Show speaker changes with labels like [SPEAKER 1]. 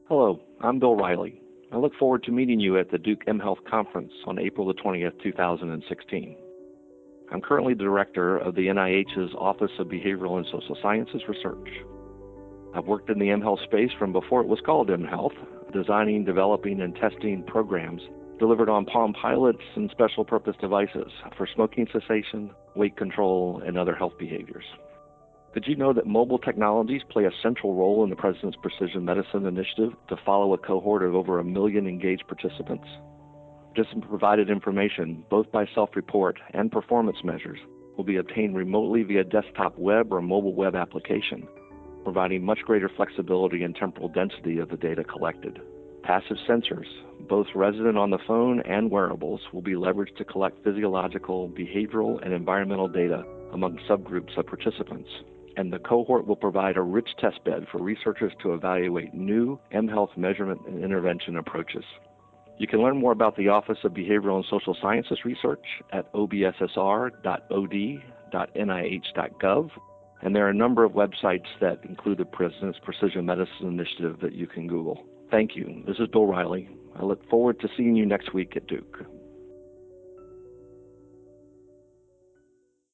[SPEAKER 1] Hello, I'm Bill Riley. I look forward to meeting you at the Duke mHealth Conference on April the 20th, 2016. I'm currently the director of the NIH's Office of Behavioral and Social Sciences Research. I've worked in the mHealth space from before it was called mHealth, designing, developing, and testing programs delivered on Palm Pilots and special purpose devices for smoking cessation, weight control, and other health behaviors. Did you know that mobile technologies play a central role in the President's Precision Medicine Initiative to follow a cohort of over 1 million engaged participants? Participant-provided information, both by self-report and performance measures, will be obtained remotely via desktop web or mobile web application, providing much greater flexibility and temporal density of the data collected. Passive sensors, both resident on the phone and wearables, will be leveraged to collect physiological, behavioral, and environmental data among subgroups of participants. And the cohort will provide a rich testbed for researchers to evaluate new mHealth measurement and intervention approaches. You can learn more about the Office of Behavioral and Social Sciences Research at obssr.od.nih.gov, and there are a number of websites that include the President's Precision Medicine Initiative that you can Google. Thank you. This is Bill Riley. I look forward to seeing you next week at Duke.